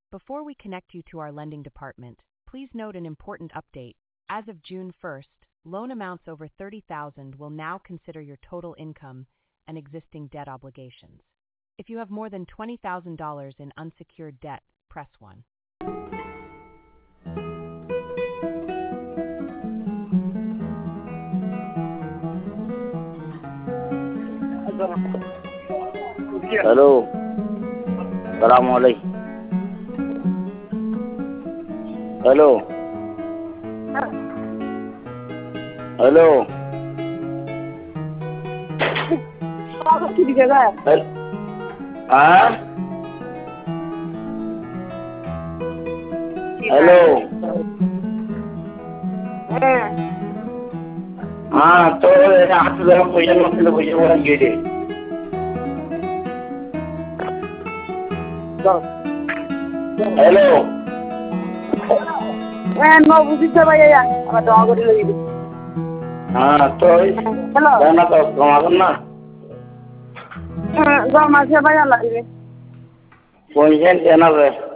Before we connect you to our lending department, please note an important update. As of June 1st, loan amounts over $30,000 will now consider your total income and existing debt obligations. If you have more than $20,000 in unsecured debt, press 1. Hello. Assalamu alaikum. Hello. Hello. Hello. तो हाथ जरा पैसा मतलब पैसा वाला गिरे hello no busita vaya ya apa doa kori lagi हाँ तो hello जाना तो कमाल ना gua masih vaya lagi कौन सी चैनल है